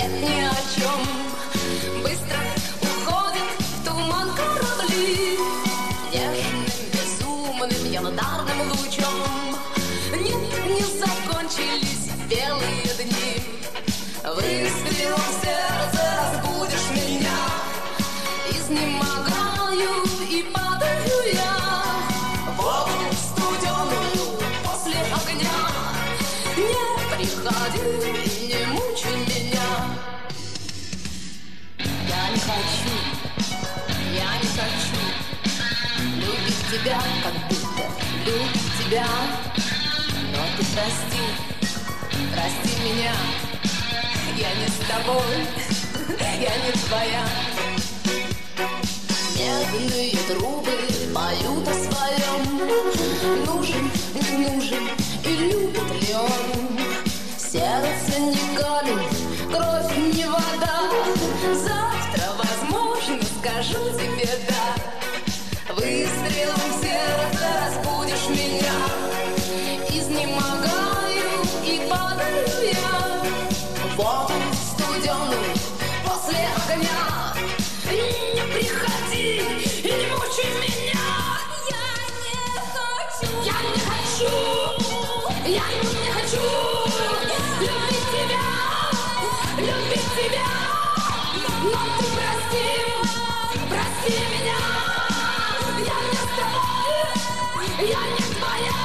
жалеть ни о чем. Быстро уходят в туман корабли, нежным, безумным, янтарным лучом. Нет, не закончились белые дни. Выстрелом в сердце разбудишь меня. Изнемогаю и падаю я в воду студеную после огня. Не приходи и не мучай меня. Я не хочу любить тебя, как будто любить тебя. Но ты прости меня. Я не с тобой, я не твоя. Медные трубы поют о своем. Нужен, не нужен и любит ли он? Сердце не камень, кровь не вода. Завтра, возможно, скажу тебе да. Выстрелом в сердце разбудишь меня. Изнемогаю и падаю я в воду студеную после огня. Не приходи и не мучай меня. Я не хочу любить тебя. Но ты прости меня. Я не с тобой, я не твоя.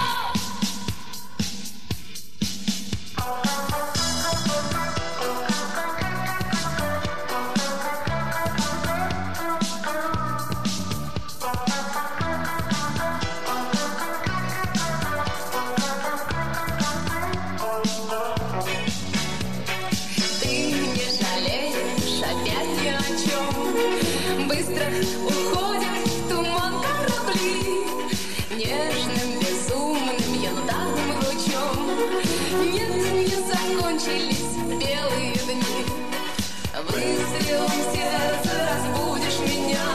Быстро уходят в туман корабли, нежным, безумным, янтарным лучом. Нет, не закончились белые дни. Выстрелом в сердце разбудишь меня.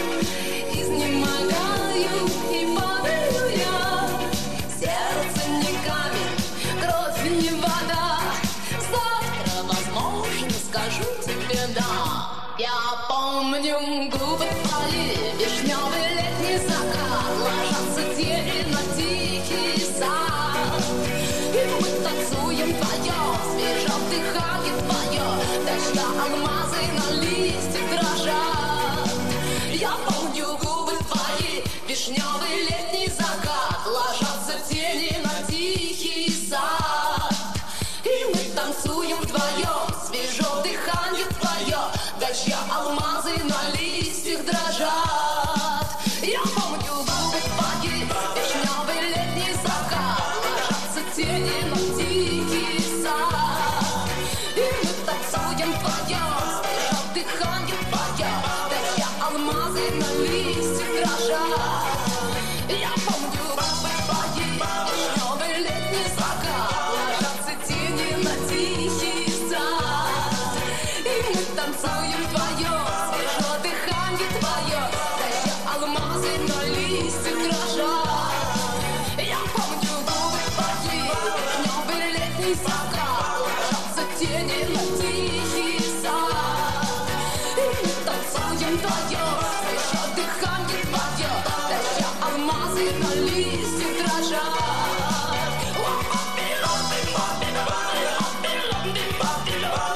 Изнемогаю и падаю я. Сердце не камень, кровь не вода. Завтра, возможно, скажу тебе да. Я помню губы твои, вишневый летний закат, ложатся тени на тихий сад. И мы танцуем вдвоем, свежо дыхание твое, дождя алмазы на листьях дрожат. Я помню губы твои, вишневый летний закат, ложатся тени на тихий сад. И мы танцуем вдвоем, свежо дыхание твое, дождя алмазы на листьях дрожат. Я помню губы твои, вишневый летний закат, ложатся тени на тихий сад. И мы танцуем вдвоем, свежо дыхание твое, дождя алмазы на листьях дрожат. Я помню губы твои, вишневый летний закат, ложатся тени на тихий сад. И мы танцуем вдвоем, свежо дыхание твое, дождя алмазы на листьях дрожат. Я помню губы твои, вишневый летний закат, ложатся тени на тихий сад. И мы танцуем вдвоем, свежо дыхание твое, дождя алмазы на листьях дрожат.